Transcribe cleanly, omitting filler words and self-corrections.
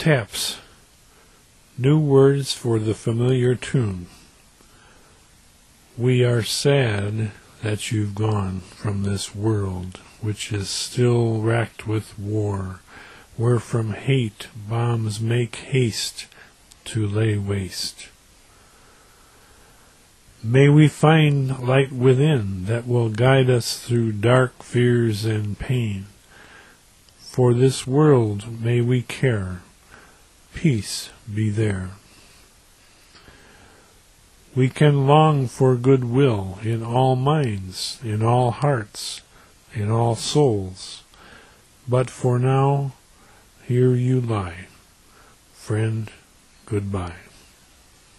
Taps. New words for the familiar tune. We are sad that you've gone from this world, which is still racked with war, where from hate bombs make haste to lay waste. May we find light within that will guide us through dark fears and pain. For this world may we care, peace be there. We can long for goodwill in all minds, in all hearts, in all souls. But for now, here you lie. Friend, goodbye.